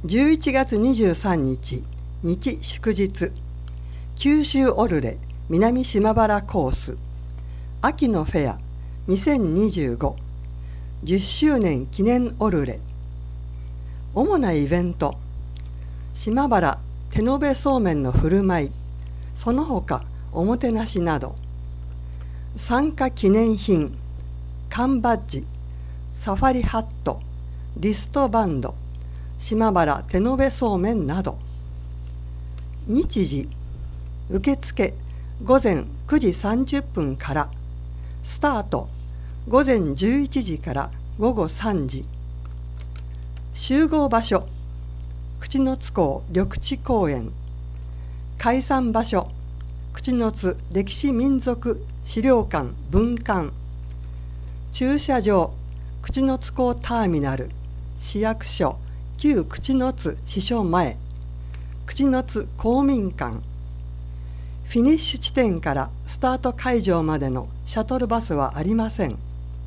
11月23日日祝日、九州オルレ南島原コース秋のフェア2025 10周年記念オルレ。主なイベント、島原手延べそうめんの振る舞い、その他おもてなしなど、参加記念品、缶バッジ、サファリハット、リストバンド、島原手延べそうめんなど。日時、受付午前9時30分から、スタート午前11時から午後3時。集合場所、口之津港緑地公園。解散場所、口之津歴史民族資料館分館。駐車場、口之津港ターミナル、市役所旧口之津支所前、口之津公民館。フィニッシュ地点からスタート会場までのシャトルバスはありません。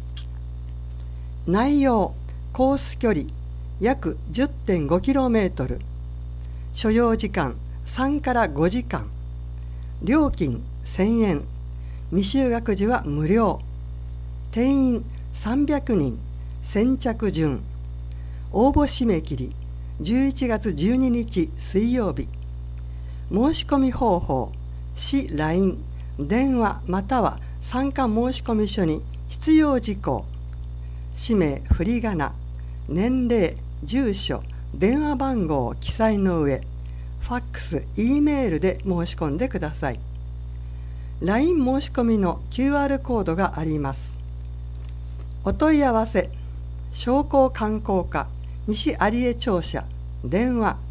内容、コース距離約 10.5km、所要時間3から5時間、料金1000円、未就学児は無料、定員300人、先着順。応募締め切り11月12日水曜日。申し込み方法、市 LINE、電話または参加申込書に必要事項、氏名、振り仮名、年齢、住所、電話番号を記載の上、ファックス、Eメールで申し込んでください。LINE 申し込みの QR コードがあります。お問い合わせ、商工観光課西有江庁舎、電話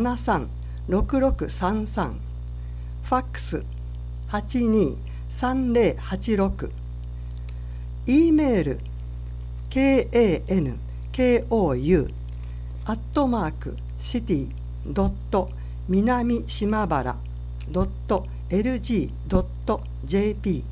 736633、ファックス823086、Eメール kankou@city. 南島原 .lg.jp。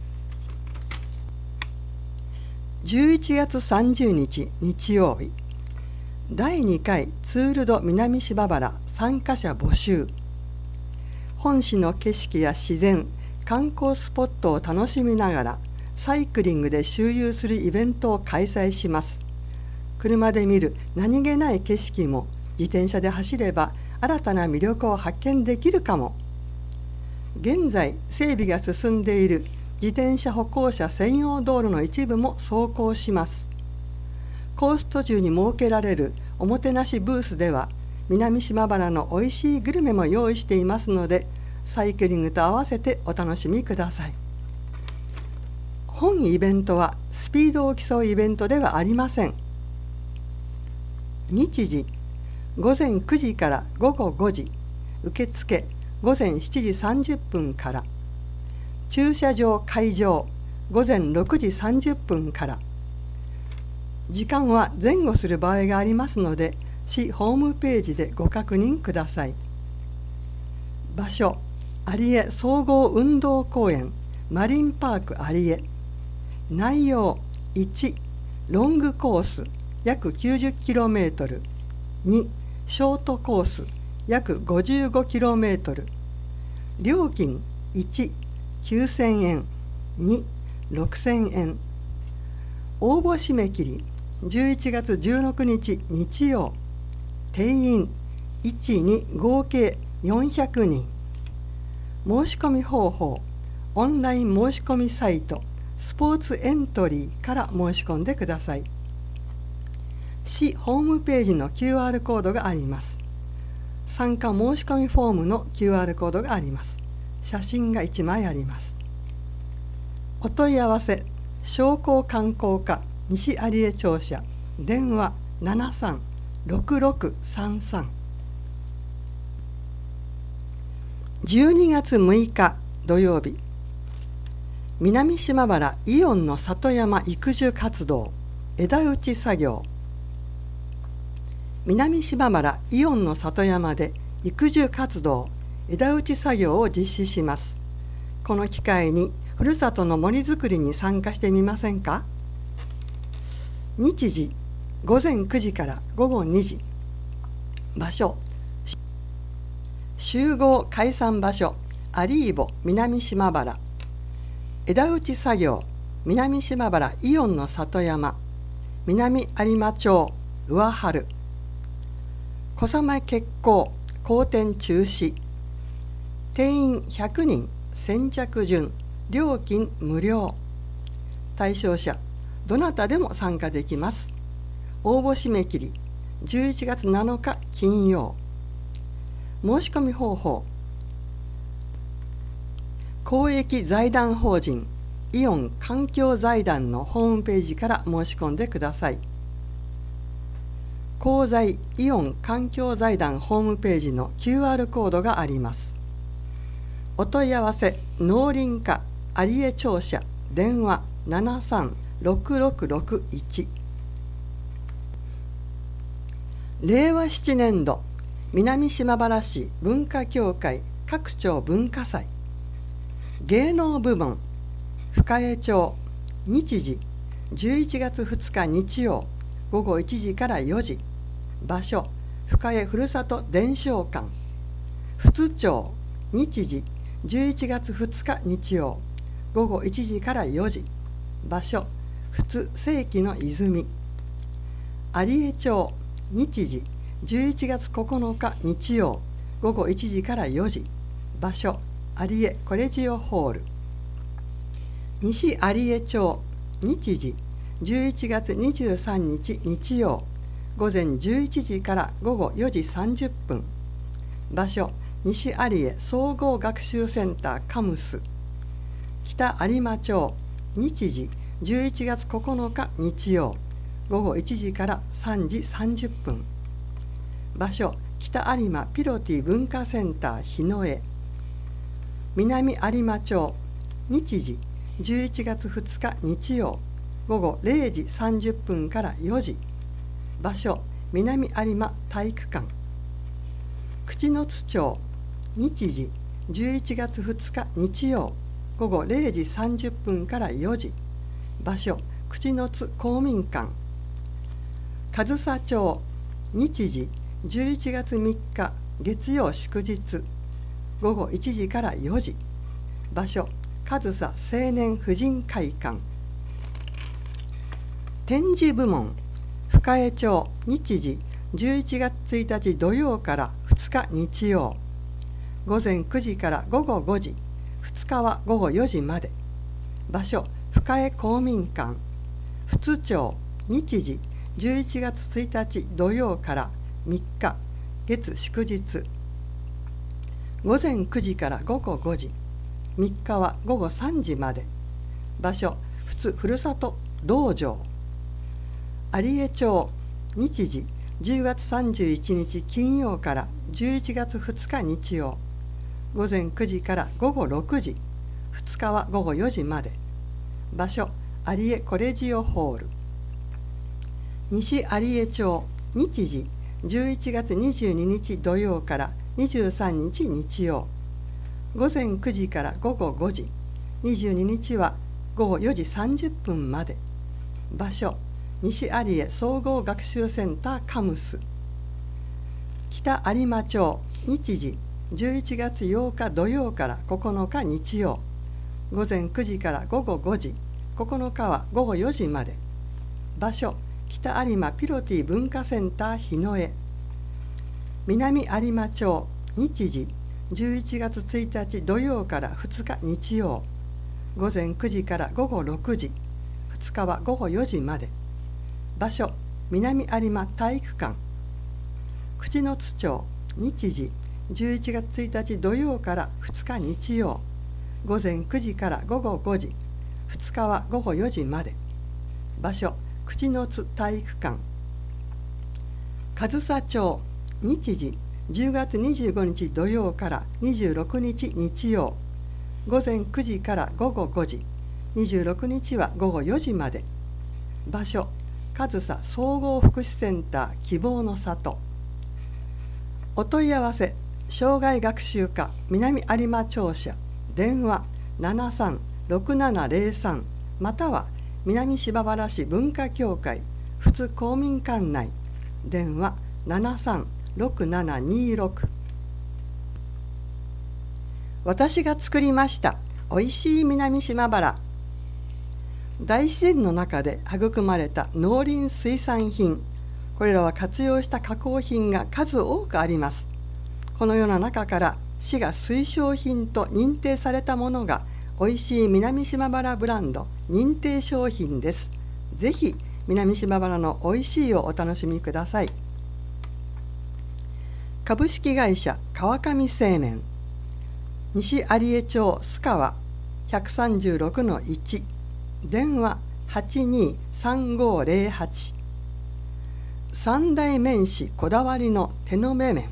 11月30日日曜日、第2回ツール・ド・南島原参加者募集。本市の景色や自然、観光スポットを楽しみながらサイクリングで周遊するイベントを開催します。車で見る何気ない景色も自転車で走れば新たな魅力を発見できるかも。現在整備が進んでいる自転車歩行者専用道路の一部も走行します。コース途中に設けられるおもてなしブースでは南島原のおいしいグルメも用意していますので、サイクリングと合わせてお楽しみください。本イベントはスピードを競うイベントではありません。日時、午前9時から午後5時、受付午前7時30分から、駐車場開場午前6時30分から。時間は前後する場合がありますので、市ホームページでご確認ください。場所、有江総合運動公園マリンパーク有江。内容、1、ロングコース約 90km、2、ショートコース約 55km。料金、1、9000円、2、6000円。応募締め切り11月16日日曜。定員1、2合計400人。申し込み方法、オンライン申し込みサイトスポーツエントリーから申し込んでください。市ホームページの QR コードがあります。参加申し込みフォームの QR コードがあります。写真が1枚あります。お問い合わせ、商工観光課西有江庁舎、電話736633。12月6日土曜日、南島原イオンの里山育樹活動枝打ち作業。南島原イオンの里山で育樹活動枝打ち作業を実施します。この機会にふるさとの森づくりに参加してみませんか。日時、午前9時から午後2時。 場所集合解散場所アリーボ南島原枝打ち作業南島原イオンの里山南有馬町上春小雨決行好天中止定員100人先着順料金無料対象者どなたでも参加できます。応募締め切り11月7日金曜。申し込み方法公益財団法人イオン環境財団のホームページから申し込んでください。公財イオン環境財団ホームページの QR コードがあります。お問い合わせ農林課有江庁舎電話736661令和7年度南島原市文化協会各町文化祭芸能部門深江町日時11月2日日曜午後1時から4時場所深江ふるさと伝承館富津町日時11月2日日曜午後1時から4時場所富津世紀の泉有江町日時11月9日日曜午後1時から4時場所有江コレジオホール西有江町日時11月23日日曜午前11時から午後4時30分場所西有江総合学習センターカムス北有馬町日時11月9日日曜午後1時から3時30分場所北有馬ピロティ文化センター日の江南有馬町日時11月2日日曜午後0時30分から4時場所南有馬体育館口之津町日時11月2日日曜午後0時30分から4時場所口之津公民館上総町日時11月3日月曜祝日午後1時から4時場所上総青年婦人会館展示部門深江町日時11月1日土曜から2日日曜午前9時から午後5時2日は午後4時まで場所深江公民館富津町日時11月1日土曜から3日月祝日午前9時から午後5時3日は午後3時まで場所富津ふるさと道場有江町日時10月31日金曜から11月2日日曜午前9時から午後6時2日は午後4時まで場所有江コレジオホール西有江町日時11月22日土曜から23日日曜午前9時から午後5時22日は午後4時30分まで場所西有江総合学習センターカムス北有馬町日時11月8日土曜から9日日曜午前9時から午後5時9日は午後4時まで場所北有馬ピロティ文化センター日の江南有馬町日時11月1日土曜から2日日曜午前9時から午後6時2日は午後4時まで場所南有馬体育館口之津町日時11月1日土曜から2日日曜午前9時から午後5時2日は午後4時まで場所口之津体育館上総町日時10月25日土曜から26日日曜午前9時から午後5時26日は午後4時まで場所上総総合福祉センター希望の里お問い合わせ障害学習課南有馬庁舎電話736703または南芝原市文化協会富津公民館内電話 6726。私が作りましたおいしい南島原。大自然の中で育まれた農林水産品、これらは活用した加工品が数多くあります。このような中から市が推奨品と認定されたものがおいしい南島原ブランド認定商品です。ぜひ南島原のおいしいをお楽しみください。株式会社川上製麺、西有江町須川 136-1、電話823508。三大麺師こだわりの手延べ麺。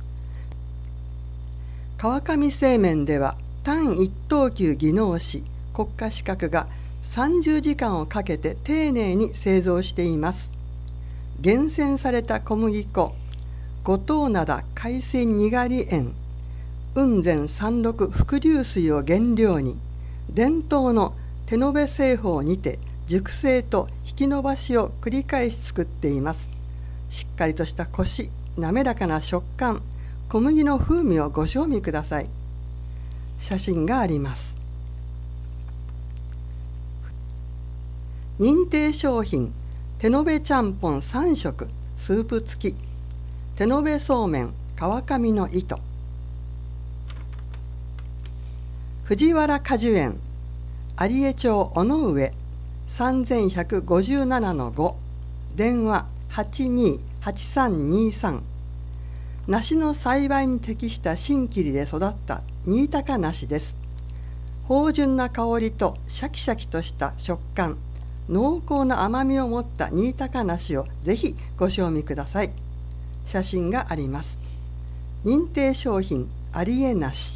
川上製麺では単一等級技能士国家資格が30時間をかけて丁寧に製造しています。厳選された小麦粉、五島灘海水にがり塩、雲仙山麓伏流水を原料に、伝統の手延べ製法にて熟成と引き伸ばしを繰り返し作っています。しっかりとしたコシ、滑らかな食感、小麦の風味をご賞味ください。写真があります。認定商品、手延べちゃんぽん3食スープ付き、手延べそうめん川上の糸。藤原果樹園、有江町尾上 3157-5、電話828323。梨の栽培に適した新切りで育った新高梨です。芳醇な香りとシャキシャキとした食感、濃厚な甘みを持った新高梨をぜひご賞味ください。写真があります。認定商品有江梨。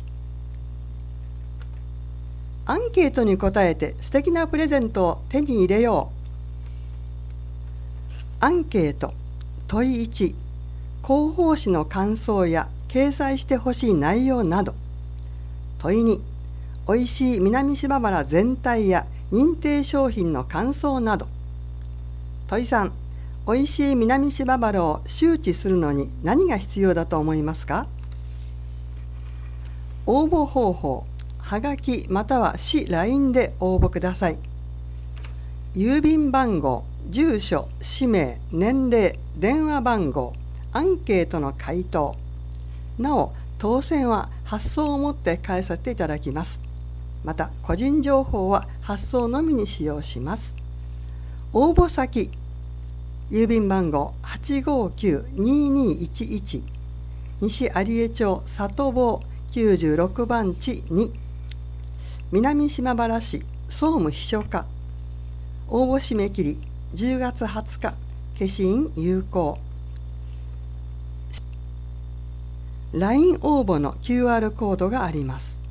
アンケートに答えて素敵なプレゼントを手に入れよう。アンケート問い1、広報誌の感想や掲載してほしい内容など。問い2、おいしい南島原全体や認定商品の感想など。問い3、おいしい南島原を周知するのに何が必要だと思いますか？応募方法、はがきまたは市 LINE で応募ください。郵便番号、住所、氏名、年齢、電話番号、アンケートの回答。なお、当選は発送をもって返させていただきます。また、個人情報は発送のみに使用します。応募先、郵便番号 859-2211、西有江町里坊96番地2、南島原市総務秘書課。応募締め切り10月20日、消印有効。LINE 応募の QR コードがあります。